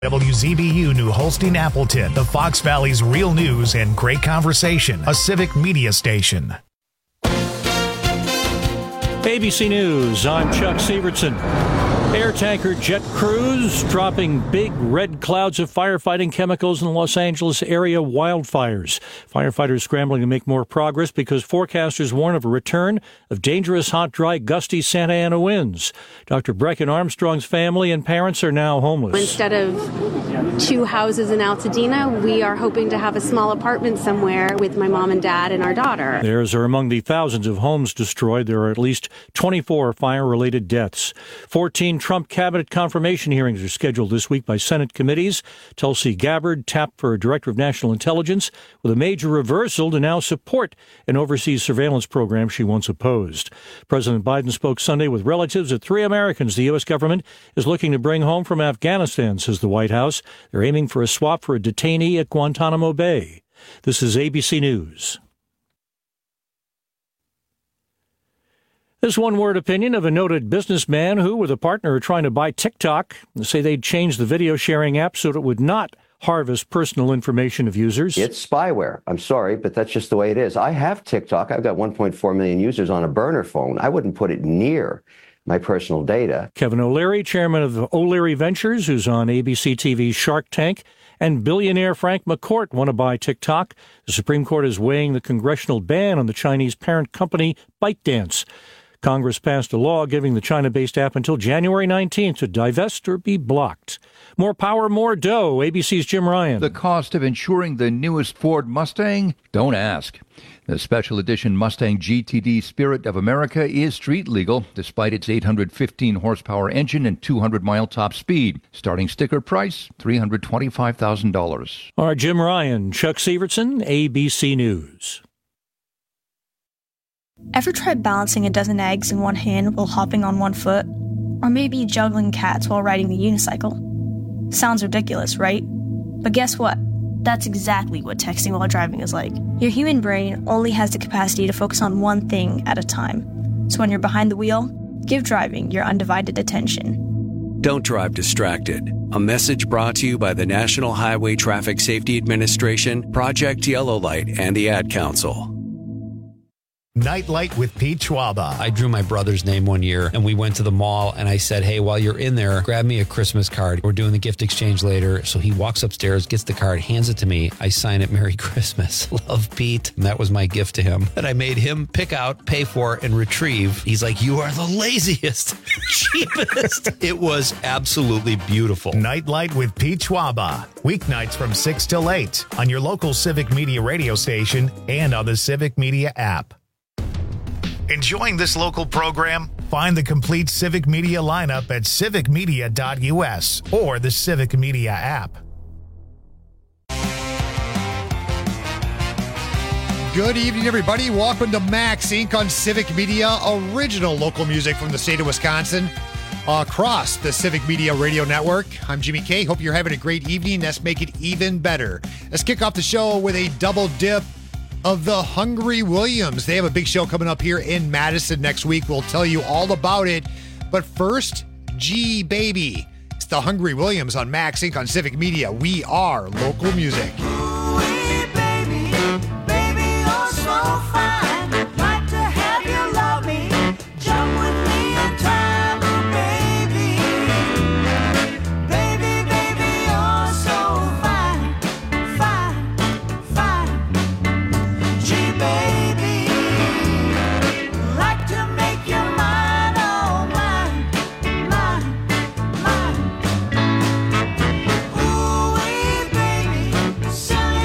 WZBU New Holstein Appleton, the Fox Valley's real news and great conversation, a civic media station. ABC News, I'm Chuck Severson. Air tanker jet crews dropping big red clouds of firefighting chemicals in the Los Angeles area wildfires. Firefighters scrambling to make more progress because forecasters warn of a return of dangerous, hot, dry, gusty Santa Ana winds. Dr. Brecken Armstrong's family and parents are now homeless. Instead of 2 houses in Altadena, we are hoping to have a small apartment somewhere with my mom and dad and our daughter. Theirs are among the thousands of homes destroyed. There are at least 24 fire-related deaths. 14 Trump cabinet confirmation hearings are scheduled this week by Senate committees. Tulsi Gabbard tapped for a director of national intelligence with a major reversal to now support an overseas surveillance program she once opposed. President Biden spoke Sunday with relatives of 3 Americans the U.S. government is looking to bring home from Afghanistan, says the White House. They're aiming for a swap for a detainee at Guantanamo Bay. This is ABC News. This one-word opinion of a noted businessman who, with a partner, are trying to buy TikTok. They say they'd change the video-sharing app so that it would not harvest personal information of users. It's spyware. I'm sorry, but that's just the way it is. I have TikTok. I've got 1.4 million users on a burner phone. I wouldn't put it near my personal data. Kevin O'Leary, chairman of O'Leary Ventures, who's on ABC TV's Shark Tank, and billionaire Frank McCourt want to buy TikTok. The Supreme Court is weighing the congressional ban on the Chinese parent company ByteDance. Congress passed a law giving the China-based app until January 19th to divest or be blocked. More power, more dough. ABC's Jim Ryan. The cost of insuring the newest Ford Mustang? Don't ask. The special edition Mustang GTD Spirit of America is street legal, despite its 815 horsepower engine and 200-mile top speed. Starting sticker price, $325,000. All right, Jim Ryan, Chuck Severson, ABC News. Ever tried balancing a dozen eggs in one hand while hopping on one foot? Or maybe juggling cats while riding the unicycle? Sounds ridiculous, right? But guess what? That's exactly what texting while driving is like. Your human brain only has the capacity to focus on one thing at a time. So when you're behind the wheel, give driving your undivided attention. Don't drive distracted. A message brought to you by the National Highway Traffic Safety Administration, Project Yellow Light, and the Ad Council. Nightlight with Pete Schwaba. I drew my brother's name one year, and we went to the mall, and I said, hey, while you're in there, grab me a Christmas card. We're doing the gift exchange later. So he walks upstairs, gets the card, hands it to me. I sign it, Merry Christmas. Love, Pete. And that was my gift to him that I made him pick out, pay for, and retrieve. He's like, you are the laziest, cheapest. It was absolutely beautiful. Nightlight with Pete Schwaba. Weeknights from 6 till 8 on your local Civic Media radio station and on the Civic Media app. Enjoying this local program? Find the complete Civic Media lineup at civicmedia.us or the Civic Media app. Good evening, everybody. Welcome to Max Inc. on Civic Media, original local music from the state of Wisconsin across the Civic Media Radio Network. I'm Jimmy K. Hope you're having a great evening. Let's make it even better. Let's kick off the show with a double dip of the Hungry Williams. They have a big show coming up here in Madison next week. We'll tell you all about it. But first, G Baby. It's the Hungry Williams on Max Inc. on Civic Media. We are local music. Silly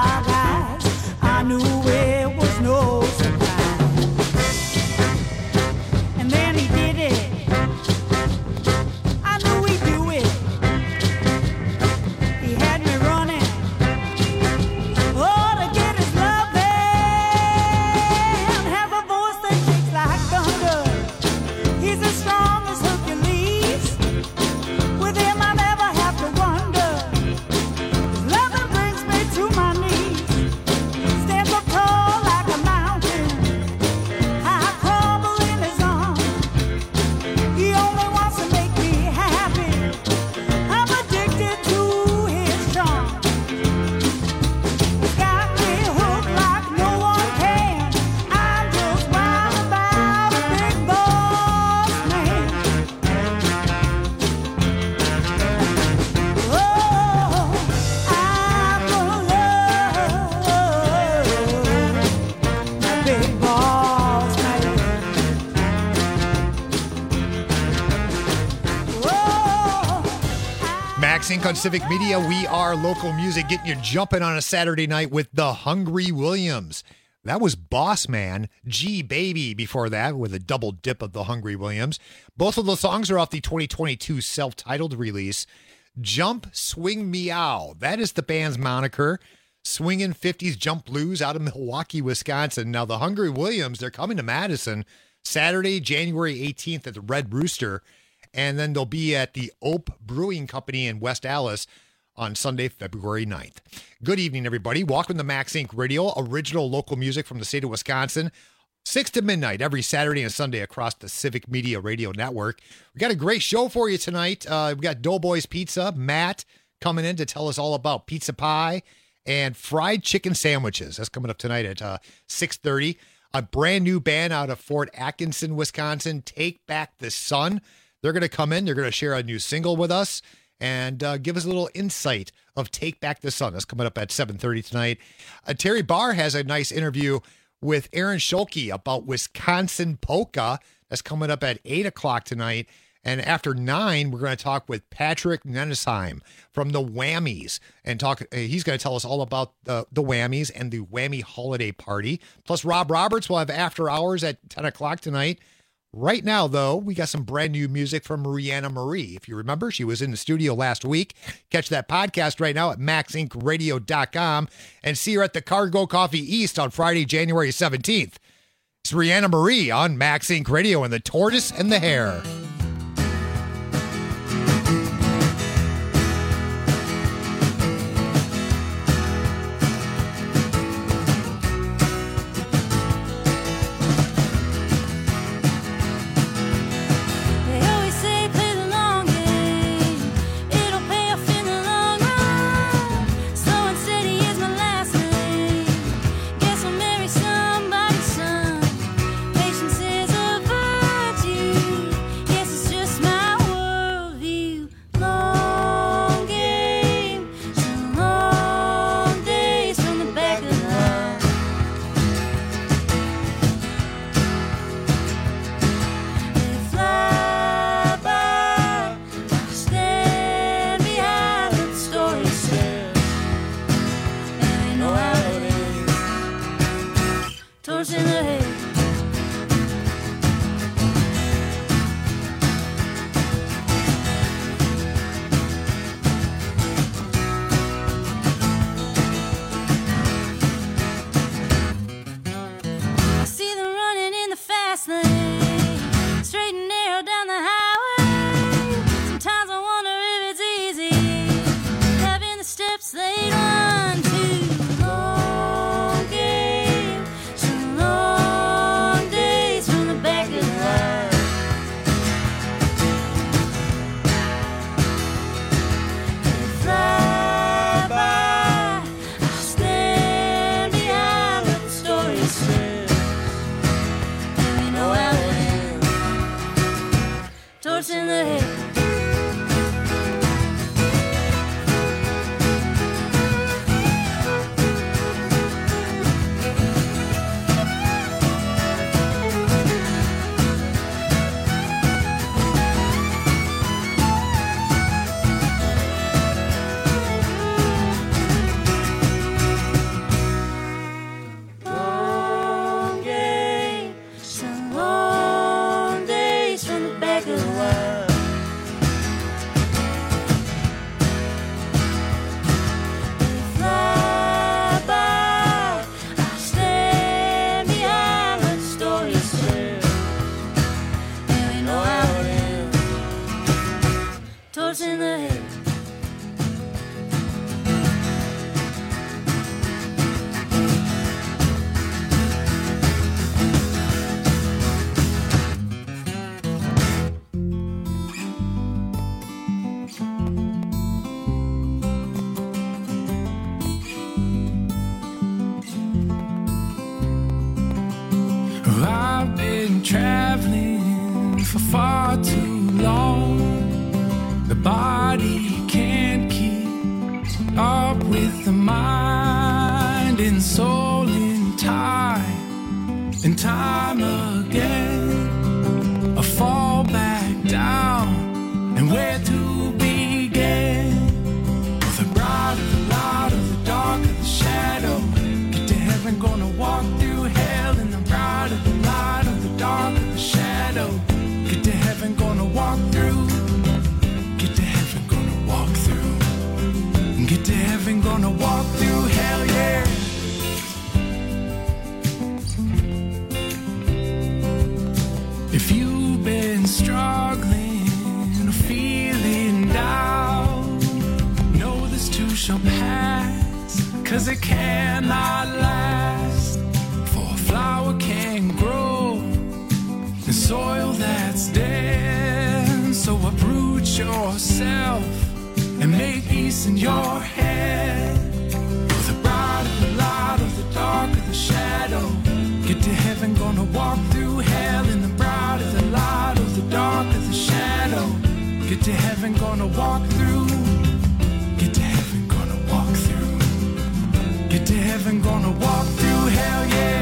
dark eyes, I knew it was no surprise. And then he did it. I knew he'd do it. He had me running. Oh, to get his loving. Have a voice that shakes like thunder. He's as strong as Hercules. With him I never have to wonder. His loving brings me to my knees. Stands up tall like a mountain. I crumble in his arms. He only wants to make me happy. I'm addicted to his charm. He's got me hooked like no one can. I'm just wild about a big boss man. Oh, I'm gonna love my big boss man. Max Inc. on Civic Media. We are local music, getting you jumping on a Saturday night with the Hungry Williams. That was Boss Man, G Baby before that, with a double dip of the Hungry Williams. Both of the songs are off the 2022 self-titled release, Jump, Swing, Meow. That is the band's moniker. Swinging 50s jump blues out of Milwaukee, Wisconsin. Now, the Hungry Williams, they're coming to Madison Saturday, January 18th at the Red Rooster. And then they'll be at the Ope Brewing Company in West Allis on Sunday, February 9th. Good evening, everybody. Welcome to Max Inc. Radio, original local music from the state of Wisconsin. 6 to midnight every Saturday and Sunday across the Civic Media Radio Network. We got a great show for you tonight. We got Doughboys Pizza, Matt coming in to tell us all about pizza pie and fried chicken sandwiches. That's coming up tonight at 6:30. A brand new band out of Fort Atkinson, Wisconsin, Take Back the Sun. They're going to come in. They're going to share a new single with us and give us a little insight of Take Back the Sun. That's coming up at 7:30 tonight. Terry Barr has a nice interview with Aaron Schulke about Wisconsin polka. That's coming up at 8 o'clock tonight. And after 9, we're going to talk with Patrick Nenesheim from the Whammies and talk. He's going to tell us all about the Whammies and the Whammy Holiday Party. Plus, Rob Roberts will have after hours at 10 o'clock tonight. Right now, though, we got some brand new music from Rihanna Marie. If you remember, she was in the studio last week. Catch that podcast right now at maxincradio.com and see her at the Cargo Coffee East on Friday, January 17th. It's Rihanna Marie on Max Inc. Radio and the Tortoise and the Hare. Yes, for far too long. The body can't keep up with the mind and soul in time and time again. A fall back down and where to begin. For the bright of the light of the dark of the shadow, get to heaven, gonna walk through hell. In the bright of the light of the dark of the shadow, get to heaven, gonna walk through. Get to heaven, gonna walk through. Get to heaven, gonna walk through hell, yeah. If you've been struggling or feeling down, know this too shall pass, 'cause it cannot last. For a flower can grow in soil that's dead. So uproot yourself and make peace in your head. For the bright of the light of the dark of the shadow, get to heaven, gonna walk through hell. In the bright of the light of the dark of the shadow, get to heaven, gonna walk through. Get to heaven, gonna walk through. Get to heaven, gonna walk through hell, yeah.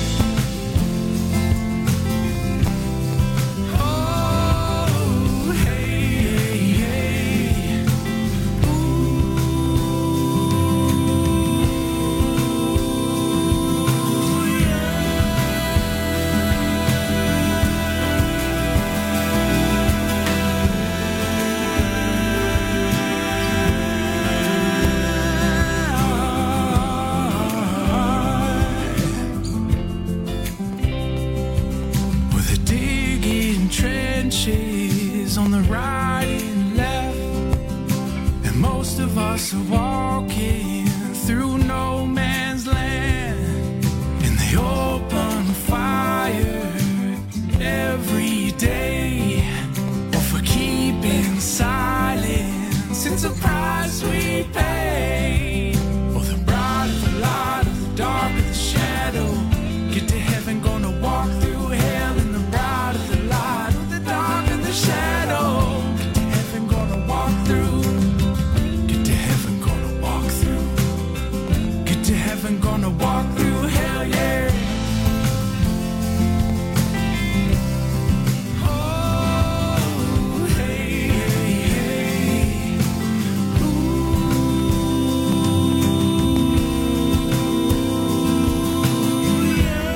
On the right and left, and most of us are walking through no man's land. In the open fire every day, or for keeping silence, it's a price we pay. For the bright of the light of the dark of the shadow, get to heaven, gonna walk through hell. In the bright of the light of the dark of the shadow, get to heaven, gonna walk through. Get to heaven, gonna walk through. Get to heaven, gonna walk through hell, yeah. Oh, hey, hey, hey. Ooh,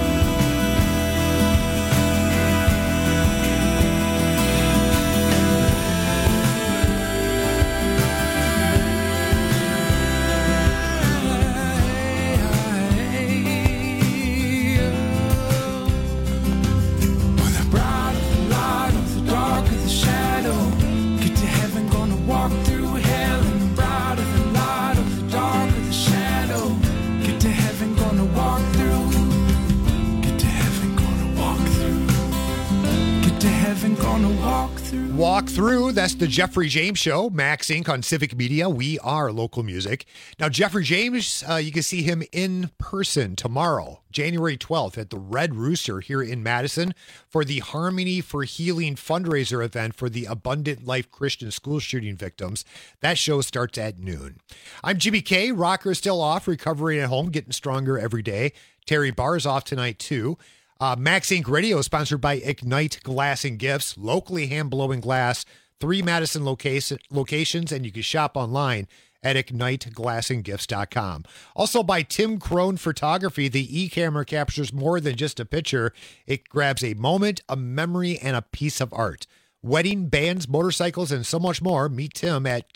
Walk Through, that's the Jeffrey James Show, Max Inc. on Civic Media. We are local music. Now, Jeffrey James, you can see him in person tomorrow, January 12th, at the Red Rooster here in Madison for the Harmony for Healing fundraiser event for the Abundant Life Christian school shooting victims. That show starts at noon. I'm Jimmy K. Rocker is still off, recovering at home, getting stronger every day. Terry Barr is off tonight, too. Max Inc. Radio is sponsored by Ignite Glass and Gifts, locally hand-blowing glass, 3 Madison locations, and you can shop online at IgniteGlassandGifts.com. Also by Tim Crone Photography, the e-camera captures more than just a picture. It grabs a moment, a memory, and a piece of art. Wedding, bands, motorcycles, and so much more. Meet Tim at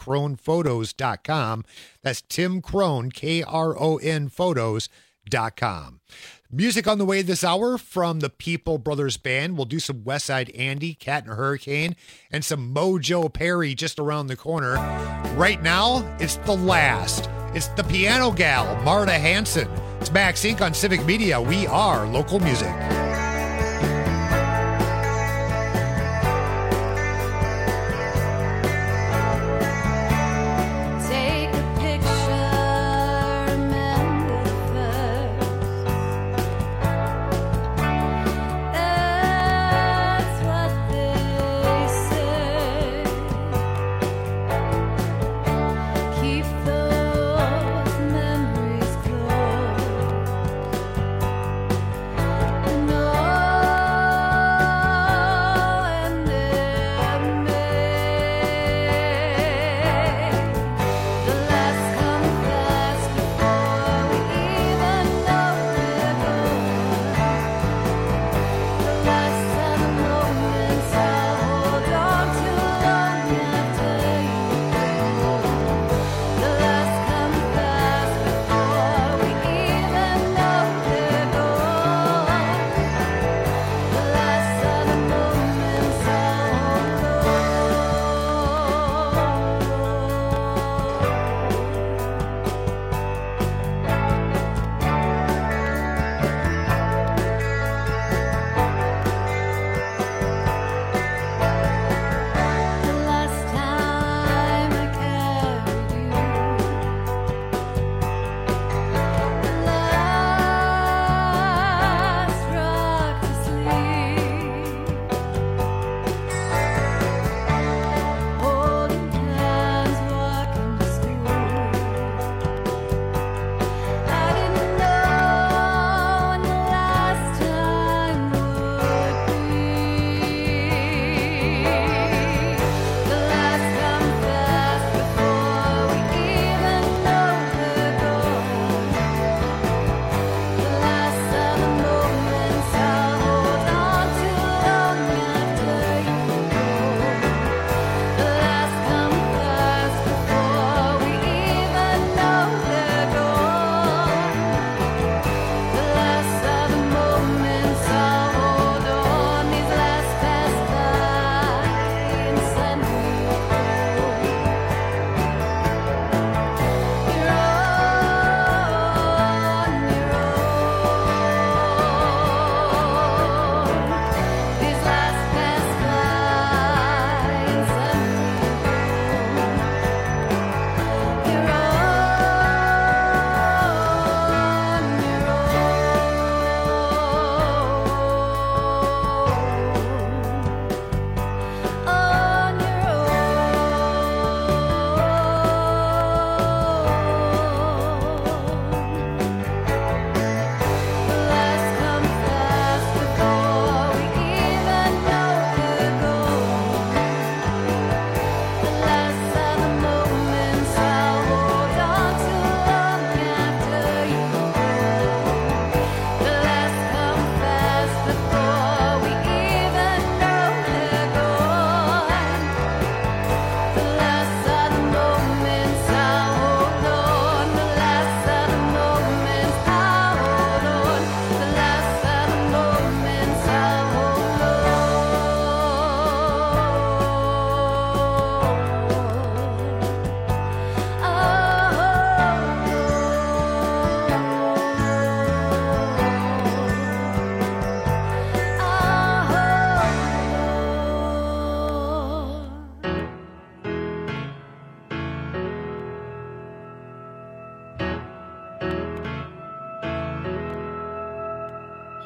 TimCronePhotos.com. That's Tim Crone, K-R-O-N Photos.com. Music on the way this hour from the People Brothers Band. We'll do some Westside Andy, Cat and Hurricane, and some Mojo Perry just around the corner. Right now, it's the last. It's the piano gal, Marta Hanson. It's Max Inc. on Civic Media. We are local music. That's what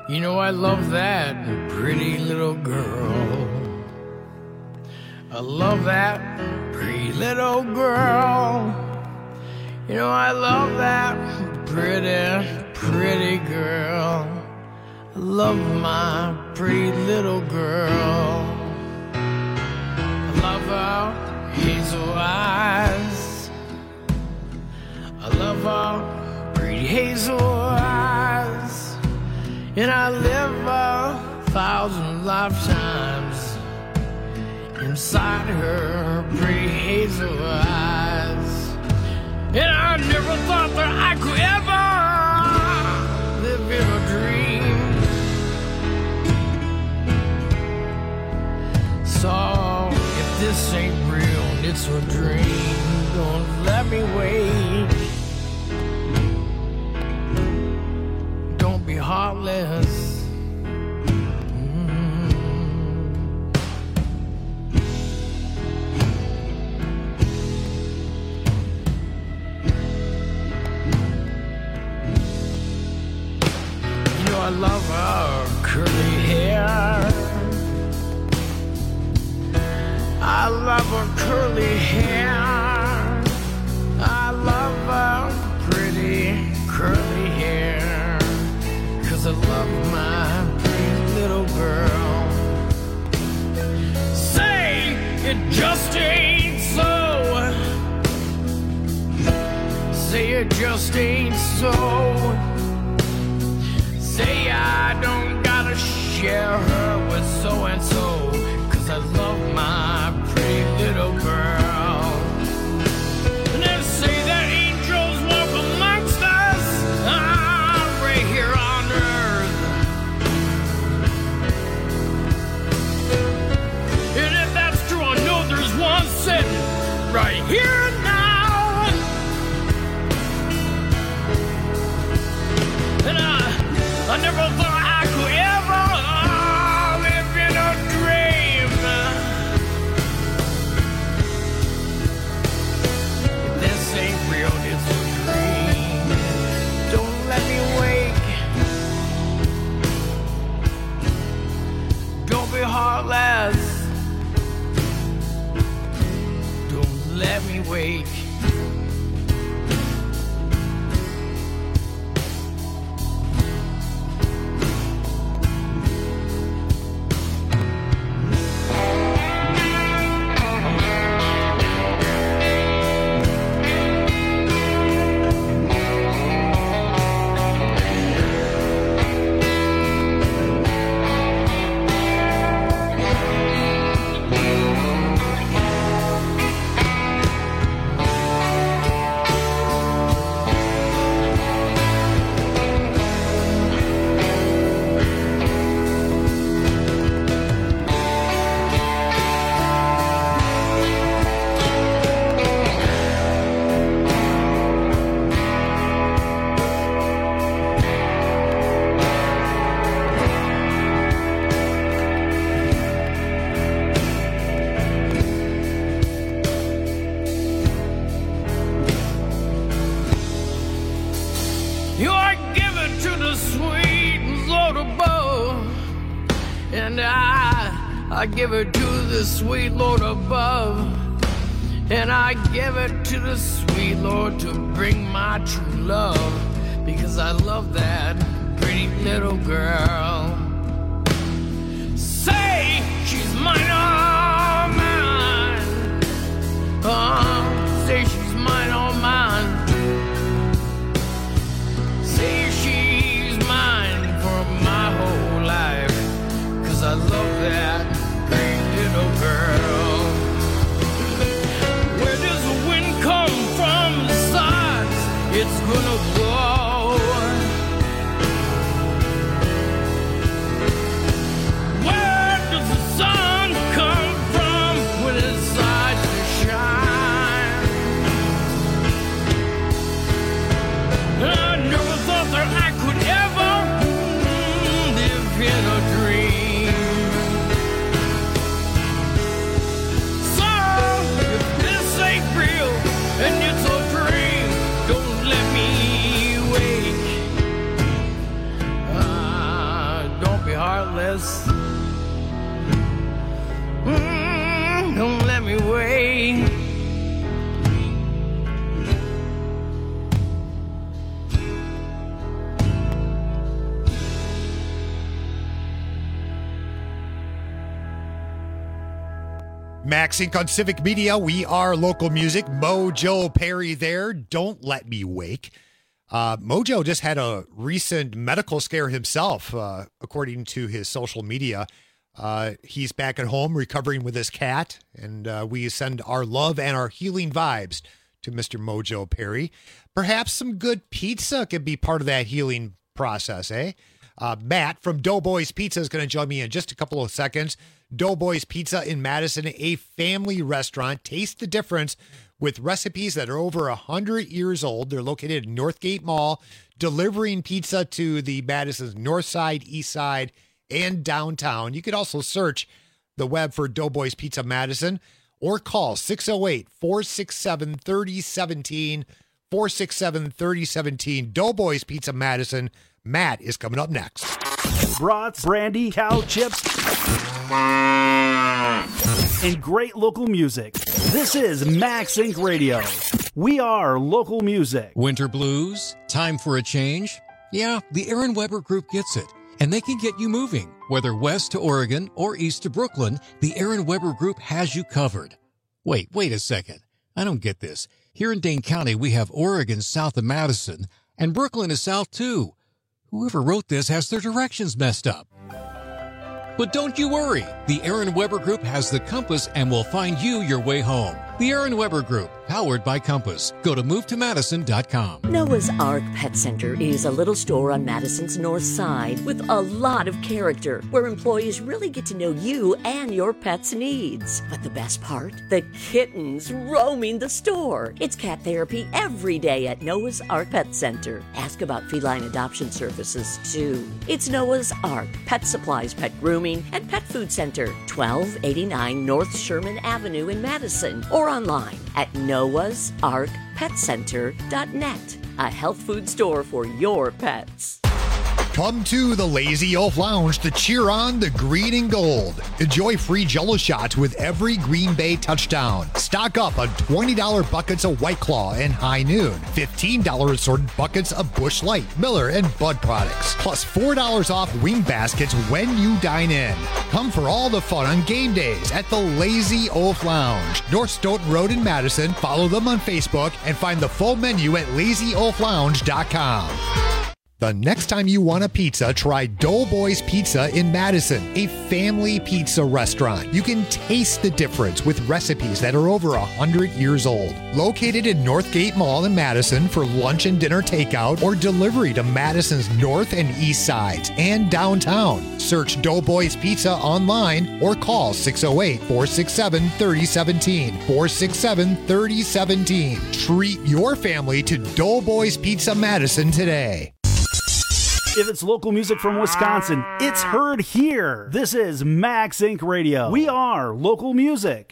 You know I love that pretty little girl. I love that pretty little girl. You know I love that pretty girl. I love my pretty little girl. I love her hazel eyes. I love her pretty hazel eyes. And I live 1,000 lifetimes inside her pretty hazel eyes. And I never thought that I could ever live in a dream. So if this ain't real and it's a dream, don't let me wait. Don't be heartless. I love her curly hair. I love her curly hair. I love her pretty curly hair. 'Cause I love my pretty little girl. Say it just ain't so. Say it just ain't so. Say I don't gotta share her with so-and-so, 'cause I love my pretty little girl. And they say that angels walk amongst us, right here on earth. And if that's true, I know there's one sitting right here now. And I never thought I could ever live in a dream. If this ain't real, it's a dream. Don't let me wake. Don't be heartless. Don't let me wake. I give it to the sweet Lord above, and I give it to the sweet Lord to bring my true love, because I love that pretty little girl. Say she's mine, all mine. Say she's mine, all mine. Say she's mine for my whole life, 'cause I love that pretty little girl. Where does the wind come from? The sides it's gonna blow. heartless. Don't let me wait. Max Inc. on Civic Media. We are local music. Mojo Perry there. Don't let me wake. Mojo just had a recent medical scare himself, according to his social media. He's back at home recovering with his cat, and we send our love and our healing vibes to Mr. Mojo Perry. Perhaps some good pizza could be part of that healing process, eh? Matt from Doughboys Pizza is going to join me in just a couple of seconds. Doughboys Pizza in Madison, a family restaurant. Taste the difference with recipes that are over 100 years old. They're located in Northgate Mall, delivering pizza to the Madison's North Side, East Side, and downtown. You could also search the web for Doughboys Pizza Madison or call 608-467-3017, 467-3017. Doughboys Pizza Madison. Matt is coming up next. Brats, brandy, cow chips, and great local music. This is Max Inc. Radio. We are local music. Winter blues? Time for a change? Yeah, the Aaron Weber Group gets it. And they can get you moving. Whether west to Oregon or east to Brooklyn, the Aaron Weber Group has you covered. Wait a second. I don't get this. Here in Dane County, we have Oregon south of Madison, and Brooklyn is south too. Whoever wrote this has their directions messed up. But don't you worry. The Aaron Weber Group has the compass and will find you your way home. The Aaron Weber Group, powered by Compass. Go to movetomadison.com. Noah's Ark Pet Center is a little store on Madison's north side with a lot of character, where employees really get to know you and your pet's needs. But the best part? The kittens roaming the store. It's cat therapy every day at Noah's Ark Pet Center. Ask about feline adoption services, too. It's Noah's Ark, pet supplies, pet grooming, and pet food center, 1289 North Sherman Avenue in Madison, or online at noahsarkpetcenter.net, a health food store for your pets. Come to the Lazy Oaf Lounge to cheer on the green and gold. Enjoy free Jell-O shots with every Green Bay touchdown. Stock up on $20 buckets of White Claw and High Noon. $15 assorted buckets of Busch Light, Miller, and Bud products. Plus $4 off wing baskets when you dine in. Come for all the fun on game days at the Lazy Oaf Lounge. North Stoughton Road in Madison. Follow them on Facebook and find the full menu at lazyoaflounge.com. The next time you want a pizza, try Doughboys Pizza in Madison, a family pizza restaurant. You can taste the difference with recipes that are over 100 years old. Located in Northgate Mall in Madison for lunch and dinner takeout or delivery to Madison's north and east sides and downtown. Search Doughboys Pizza online or call 608-467-3017, 467-3017. Treat your family to Doughboys Pizza Madison today. If it's local music from Wisconsin, it's heard here. This is Max Inc. Radio. We are local music.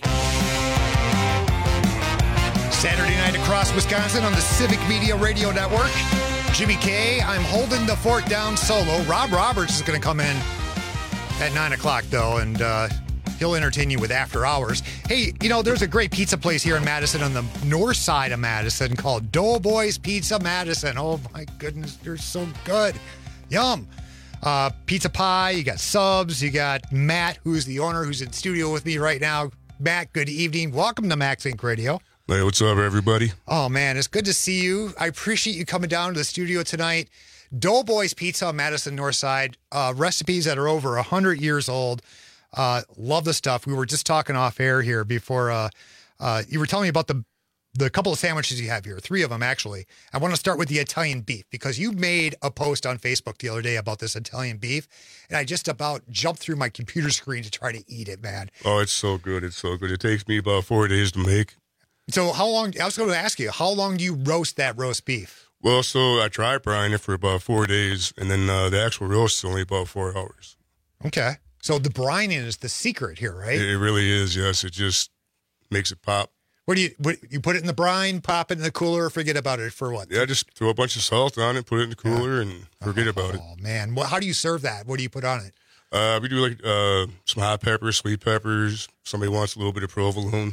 Saturday night across Wisconsin on the Civic Media Radio Network. Jimmy K, I'm holding the fort down solo. Rob Roberts is going to come in at 9 o'clock, though, and he'll entertain you with After Hours. Hey, you know, there's a great pizza place here in Madison on the north side of Madison called Doughboys Pizza Madison. Oh, my goodness, they're so good. Yum. Pizza pie, you got subs, you got Matt, who's the owner, who's in studio with me right now. Matt, good evening. Welcome to Max Inc. Radio. Hey, what's up, everybody? Oh, man, it's good to see you. I appreciate you coming down to the studio tonight. Doughboys Pizza on Madison North Side. Recipes that are over 100 years old. Love the stuff. We were just talking off air here before you were telling me about the couple of sandwiches you have here, 3 of them, actually. I want to start with the Italian beef because you made a post on Facebook the other day about this Italian beef, and I just about jumped through my computer screen to try to eat it, man. Oh, it's so good. It's so good. It takes me about 4 days to make. So how long, I was going to ask you, how long do you roast that roast beef? Well, so I dry brine it for about 4 days, and then the actual roast is only about 4 hours. Okay. So the brining is the secret here, right? It really is, yes. It just makes it pop. What you put it in the brine, pop it in the cooler, forget about it for what? Yeah, just throw a bunch of salt on it, put it in the cooler, and forget about it. Oh, man. How do you serve that? What do you put on it? We do like some hot peppers, sweet peppers. Somebody wants a little bit of provolone.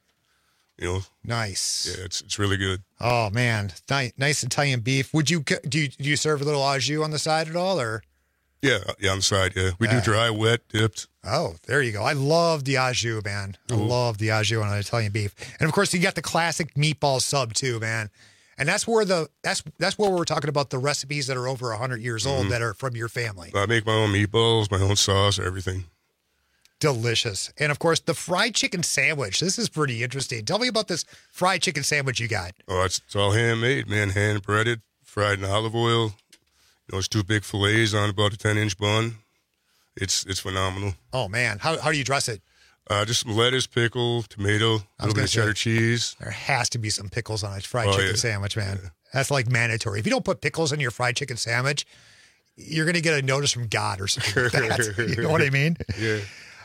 You know, nice. Yeah, it's really good. Oh man, nice Italian beef. Would you do you serve a little au jus on the side at all, or? Yeah, on the side. Yeah, we do dry, wet, dipped. Oh, there you go. I love the au jus, man. I love the au jus on an Italian beef, and of course you got the classic meatball sub too, man. And that's where that's where we're talking about the recipes that are over 100 years old that are from your family. I make my own meatballs, my own sauce, everything. Delicious. And of course, the fried chicken sandwich. This is pretty interesting. Tell me about this fried chicken sandwich you got. Oh, it's all handmade, man. Hand breaded, fried in olive oil. You know, it's 2 big fillets on about a 10-inch bun. It's phenomenal. Oh man, how do you dress it? Just some lettuce, pickle, tomato, a little bit of cheddar cheese. There has to be some pickles on a fried chicken sandwich, man. Yeah. That's like mandatory. If you don't put pickles in your fried chicken sandwich, you're going to get a notice from God or something like that. You know what I mean? Yeah.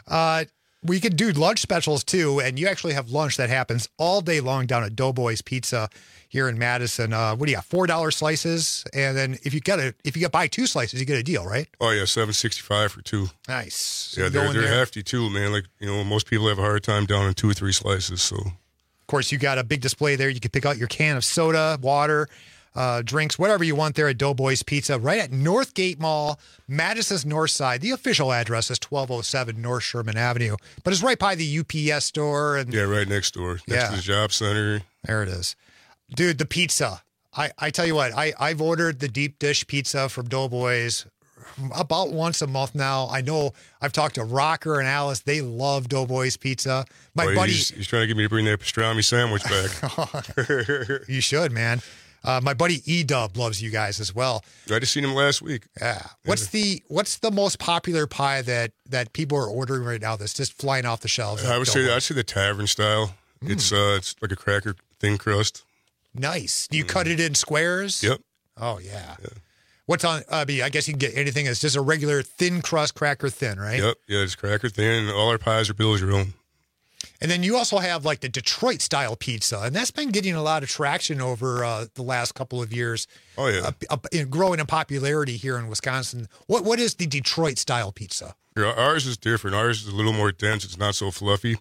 We could do lunch specials too, and you actually have lunch that happens all day long down at Doughboys Pizza here in Madison. What do you got? $4 slices, and then if you buy 2 slices, you get a deal, right? Oh yeah, $7.65 for 2. Nice. So yeah, they're hefty too, man. Like, you know, most people have a hard time down in 2 or 3 slices. So, of course, you got a big display there. You can pick out your can of soda, water, drinks, whatever you want there at Doughboys Pizza, right at Northgate Mall, Madison's North Side. The official address is 1207 North Sherman Avenue, but it's right by the UPS store. And yeah, right next door, next to the job center. There it is. Dude, the pizza. I tell you what, I've ordered the deep dish pizza from Doughboys about once a month now. I know I've talked to Rocker and Alice. They love Doughboys Pizza. My buddy... He's trying to get me to bring that pastrami sandwich back. You should, man. My buddy E-Dub loves you guys as well. I just seen him last week. Yeah. What's the most popular pie that people are ordering right now that's just flying off the shelves? I'd say the tavern style. It's like a cracker thin crust. Nice. Do you cut it in squares? Yep. Oh yeah. What's on? I guess you can get anything. It's just a regular thin crust cracker thin, right? Yep. Yeah, it's cracker thin. All our pies are built your own. And then you also have like the Detroit style pizza, and that's been getting a lot of traction over the last couple of years. Oh yeah, growing in popularity here in Wisconsin. What is the Detroit style pizza? Yeah, ours is different. Ours is a little more dense. It's not so fluffy.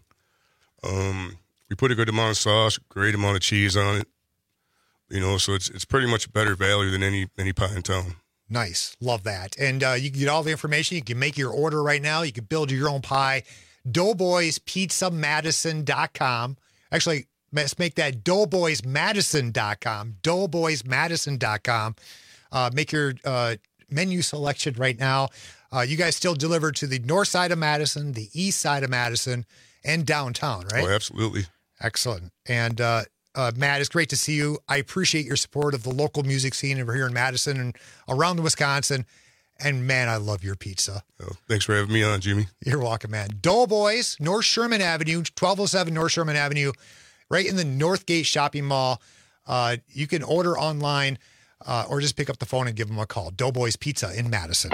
We put a good amount of sauce, great amount of cheese on it. You know, so it's pretty much a better value than any pie in town. Nice, love that. And you can get all the information. You can make your order right now. You can build your own pie. DoughboysPizzaMadison.com. Actually, let's make that DoughboysMadison.com. DoughboysMadison.com. Make your menu selection right now. You guys still deliver to the north side of Madison, the east side of Madison, and downtown, right? Oh, absolutely. Excellent. And Matt, it's great to see you. I appreciate your support of the local music scene over here in Madison and around Wisconsin. And man, I love your pizza. Oh, thanks for having me on, Jimmy. You're welcome, man. Doughboys, North Sherman Avenue, 1207 North Sherman Avenue, right in the Northgate Shopping Mall. You can order online or just pick up the phone and give them a call. Doughboys Pizza in Madison.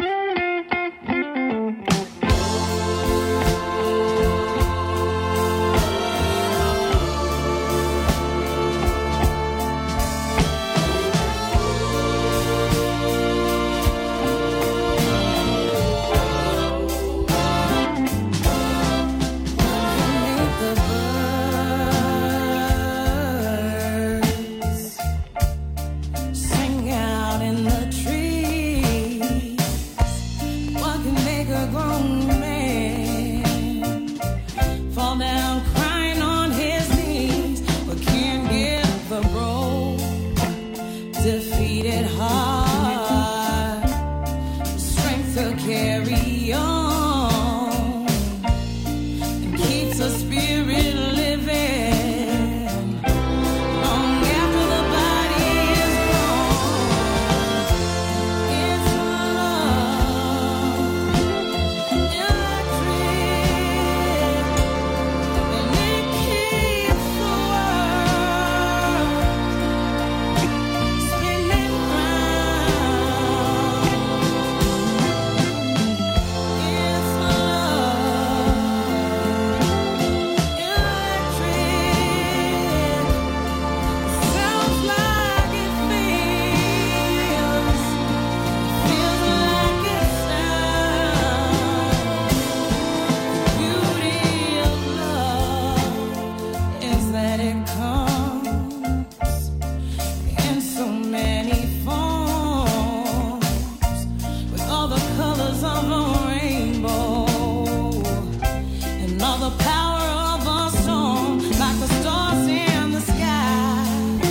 the colors of a rainbow, and all the power of a song, like the stars in the sky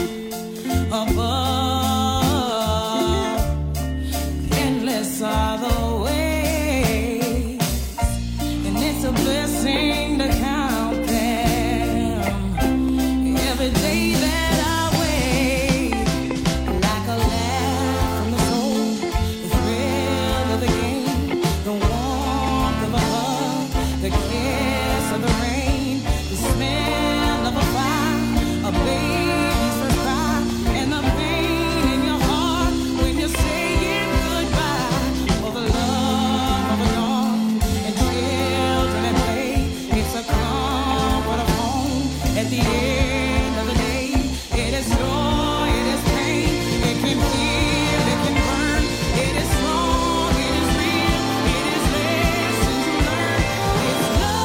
above. Endless are the ways, and it's a blessing to count them. Every day that I wait, like a laugh from the soul, the thrill of the game, the warmth of a hug, the kiss of the rain, the smell of a fire, a baby's first cry, and the pain in your heart when you're saying goodbye. For the love of a dawn and children at play, it's a comfort of home at the end of the day. It is joy, it is pain, it can feel, it can burn, it is long, it is real, it is lessons to learn. It's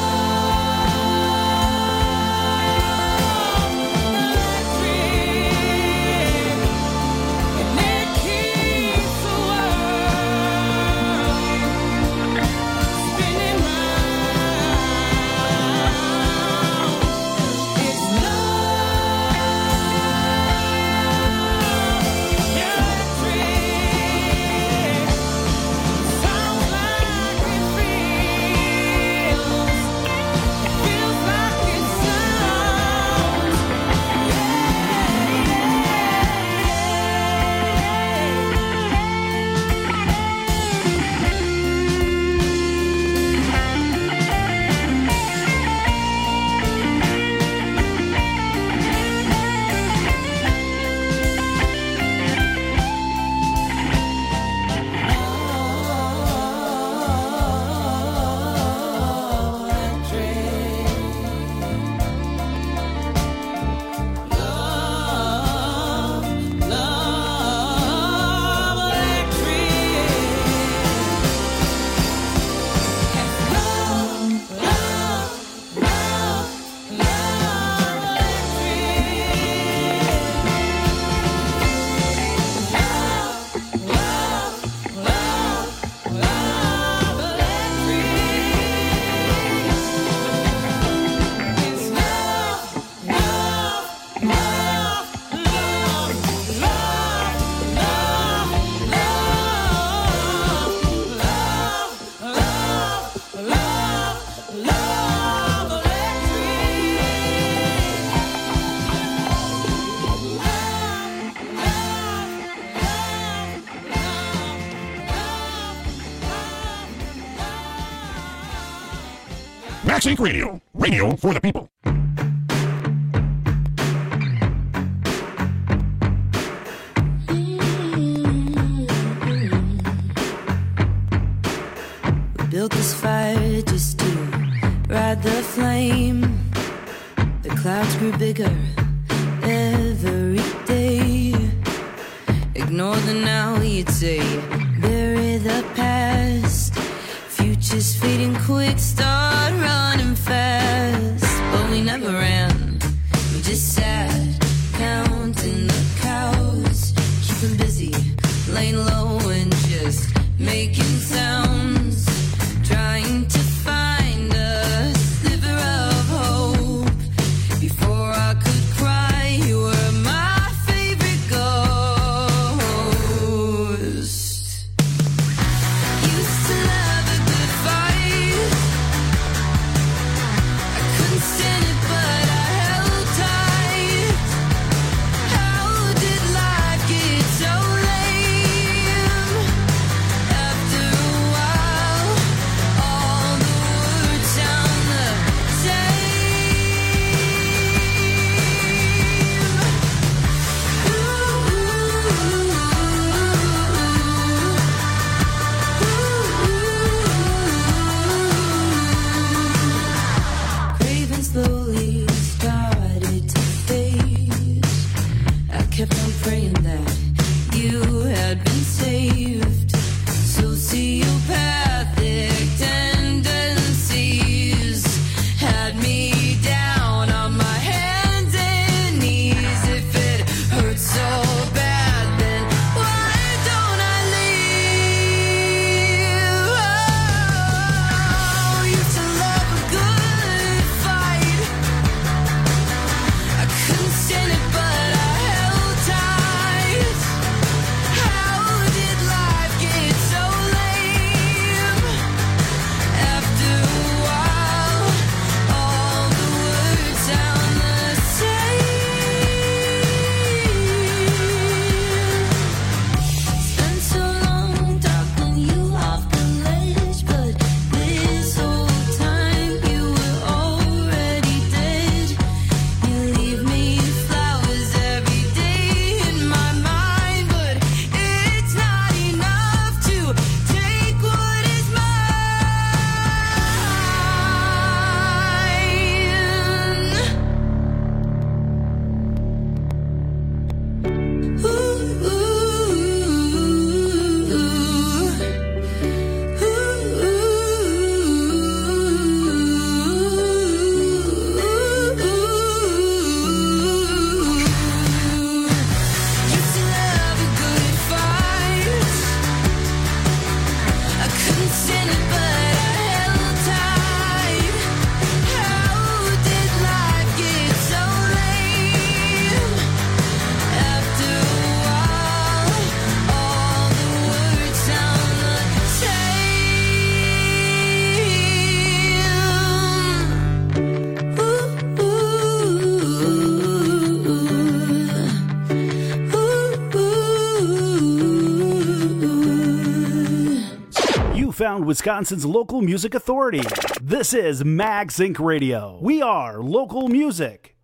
electric, and it keeps the world spinning round. It's electric, sounds like it feels like it sounds. Max Inc. Radio. Radio for the people. We built this fire just to ride the flame. The clouds grew bigger every day. Ignore the now, you'd say. Bury the past. Future's fading quick, start running fast. But we never ran, we just sat, counting the cows, keeping busy, laying low and just making sounds, trying to find a sliver of hope. Before I could cry, you were my favorite ghost. Used to love a good fight. I couldn't stand it, but I held tight. How did life get so lame? After a while, all Found Wisconsin's local music authority. This is Max Inc. Radio. We are local music.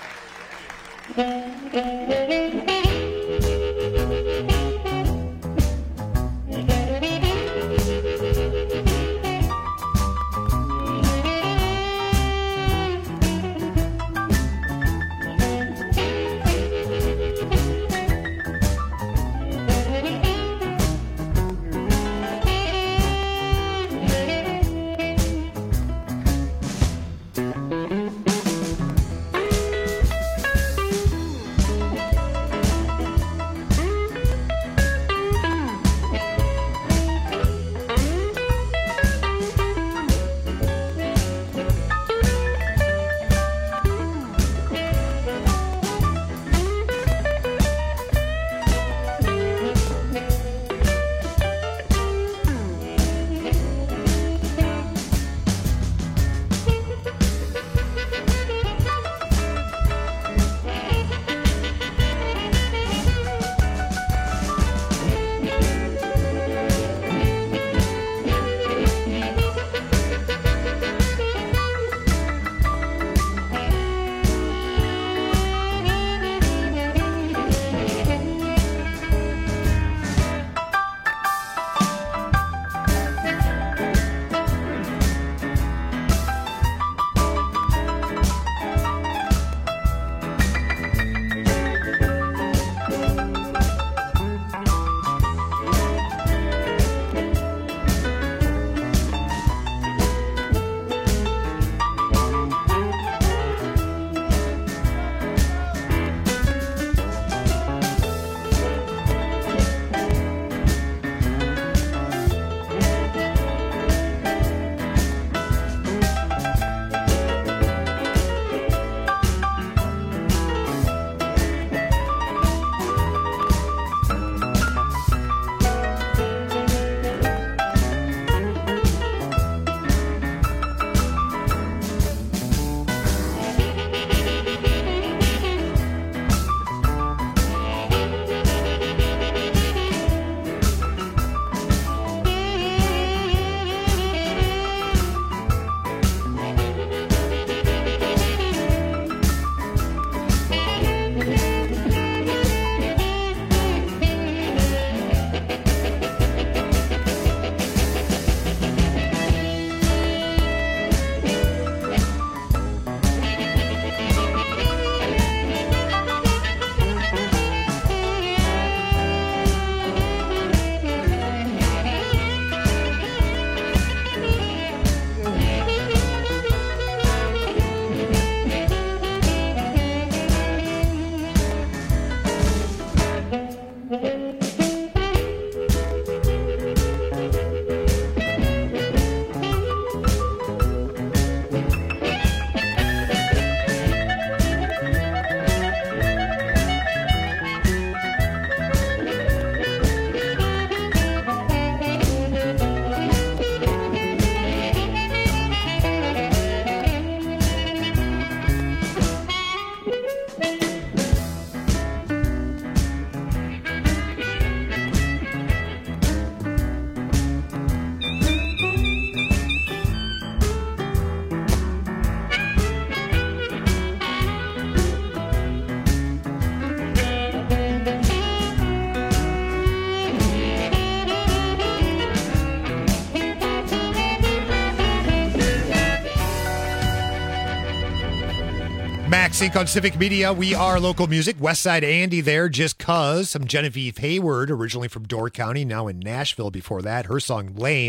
Max Inc. on Civic Media. We are local music. Westside Andy there, Just Cuz. Some Genevieve Hayward, originally from Door County, now in Nashville before that. Her song Lame.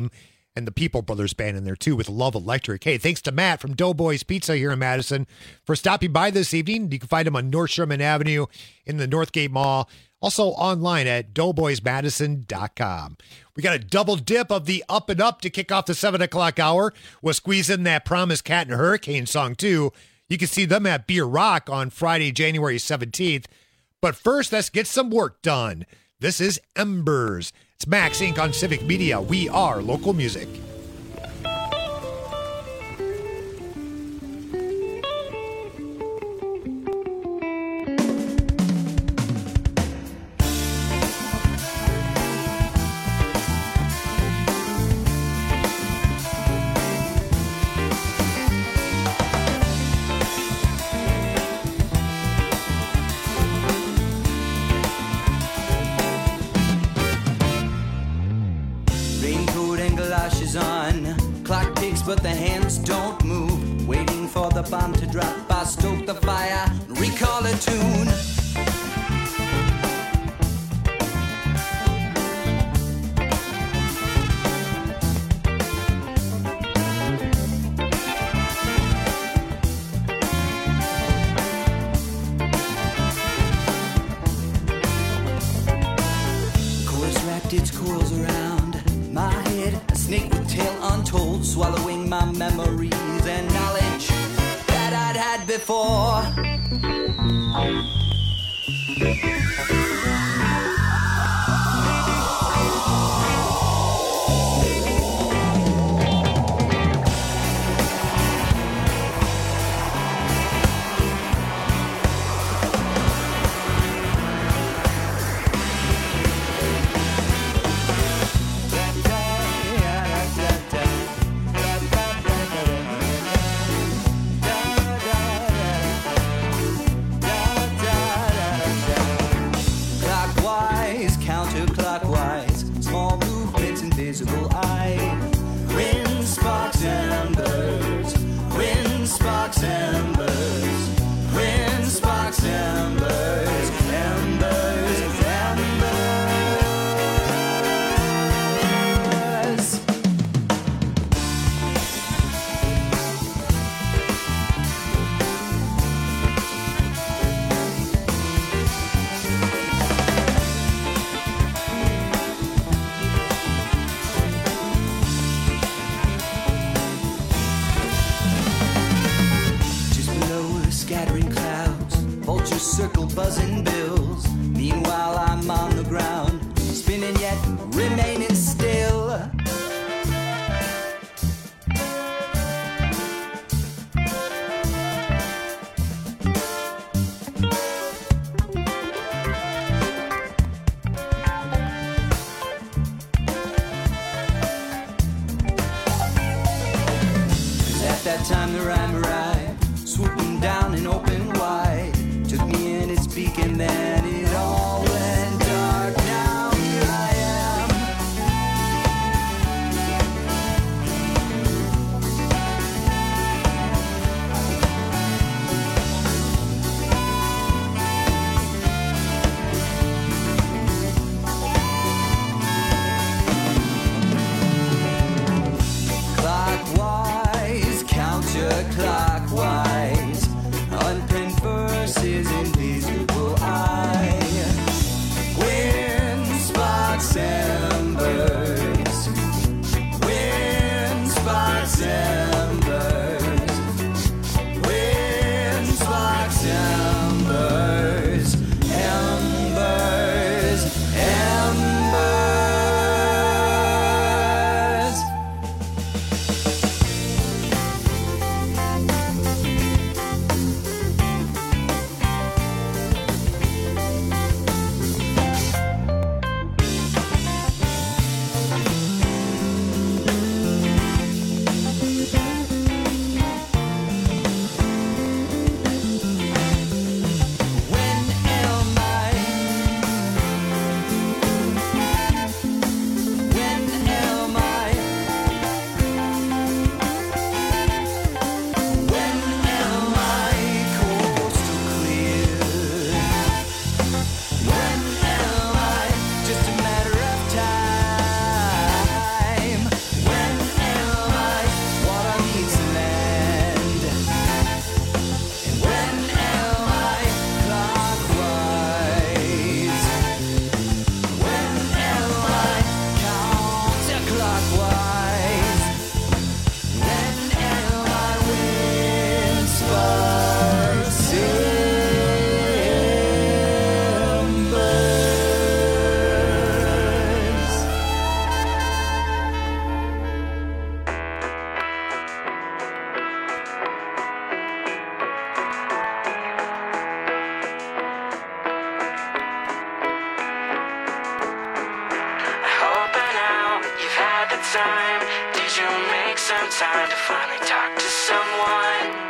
and the People Brothers Band in there, too, with Love Electric. Hey, thanks to Matt from Doughboys Pizza here in Madison for stopping by this evening. You can find him on North Sherman Avenue in the Northgate Mall. Also online at doughboysmadison.com. We got a double dip of the Up and Up to kick off the 7 o'clock hour. We'll squeeze in that Promised Cat and Hurricane song, too. You can see them at Beer Rock on Friday, January 17th. But first, let's get some work done. This is Embers. It's Max Inc. on Civic Media. We are local music. On. Clock ticks, but the hands don't move. Waiting for the bomb to drop. I stoke the fire, recall a tune. Chorus wrapped its coils around my head. A snake with tail untold, swallowing my memories and knowledge that I'd had before. Circle buzzing bills. Meanwhile I'm on the ground, spinning yet remaining still. At that time the rhyme arrived, swooping down and open wide. Took me in its beak and then it all went dark. Now here I am. Clockwise, counterclockwise, unpinned verses invisible eye. Wind sparks embers. Wind sparks embers. Wind sparks embers. Embers. Embers. time? Did you make some time to finally talk to someone?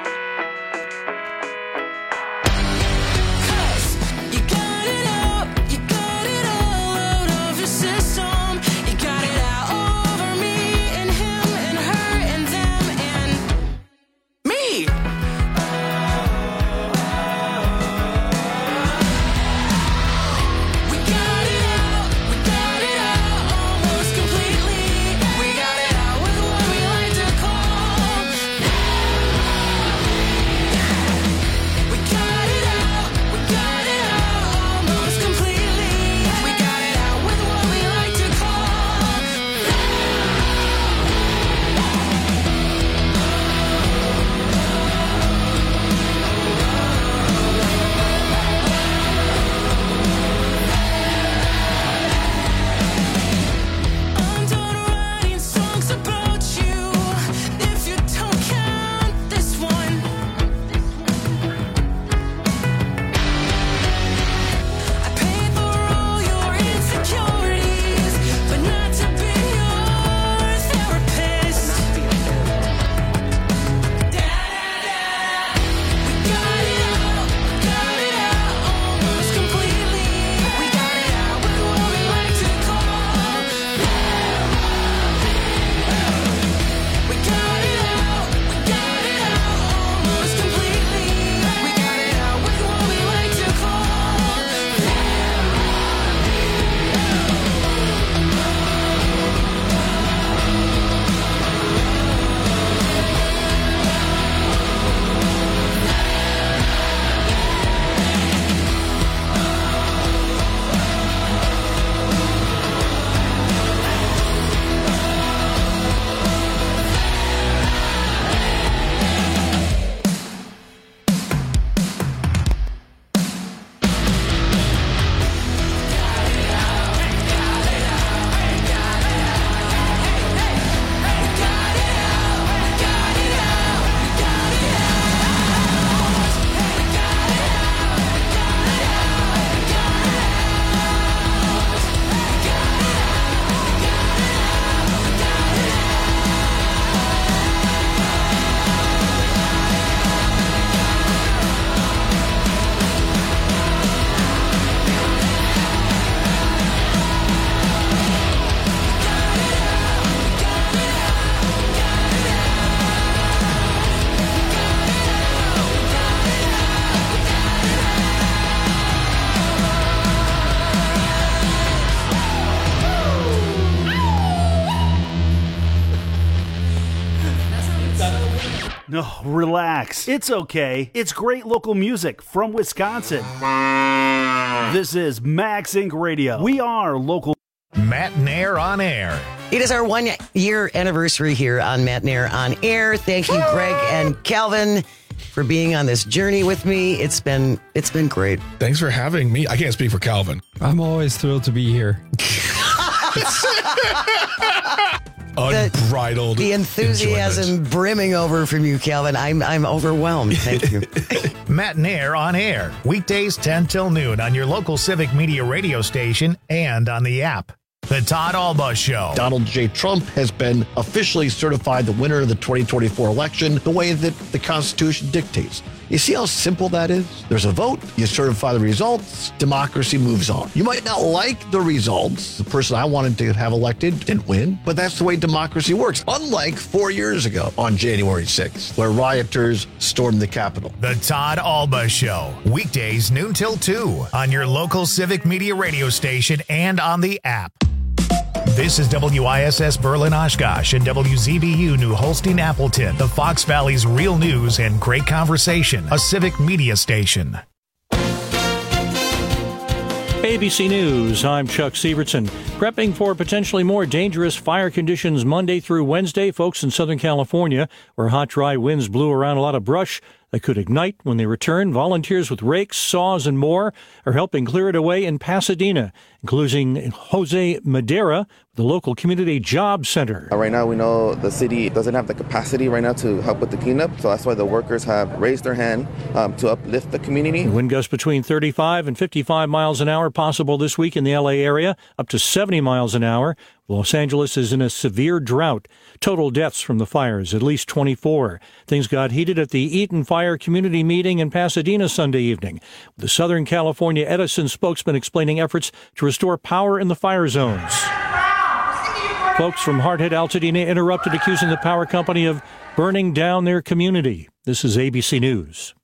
No, relax. It's okay. It's great local music from Wisconsin. This is Max Inc. Radio. We are local. Matt and Air on Air. It is our 1 year anniversary here on Matt and Air on Air. Thank you, Greg and Calvin, for being on this journey with me. It's been great. Thanks for having me. I can't speak for Calvin. I'm always thrilled to be here. Unbridled. The enthusiasm brimming over from you, Calvin. I'm overwhelmed. Thank you. Matt and Air on Air. Weekdays 10 till noon on your local Civic Media radio station and on the app. The Todd Alba Show. Donald J. Trump has been officially certified the winner of the 2024 election the way that the Constitution dictates. You see how simple that is? There's a vote, you certify the results, democracy moves on. You might not like the results. The person I wanted to have elected didn't win, but that's the way democracy works. Unlike 4 years ago on January 6th, where rioters stormed the Capitol. The Todd Alba Show. Weekdays noon till 2 on your local Civic Media radio station and on the app. This is WISS Berlin Oshkosh and WZBU New Holstein Appleton, the Fox Valley's real news and great conversation, a Civic Media station. ABC News, I'm Chuck Sievertson. Prepping for potentially more dangerous fire conditions Monday through Wednesday, folks in Southern California, where hot, dry winds blew around a lot of brush that could ignite when they return. Volunteers with rakes, saws, and more are helping clear it away in Pasadena, including Jose Madera, the local community job center. Right now, we know the city doesn't have the capacity right now to help with the cleanup, so that's why the workers have raised their hand to uplift the community. Wind gusts between 35 and 55 miles an hour possible this week in the LA area, up to 70 miles an hour. Los Angeles is in a severe drought. Total deaths from the fires, at least 24. Things got heated at the Eaton Fire Community Meeting in Pasadena Sunday evening. The Southern California Edison spokesman explaining efforts to restore power in the fire zones. Folks from Hardhead Altadena interrupted, accusing the power company of burning down their community. This is ABC News.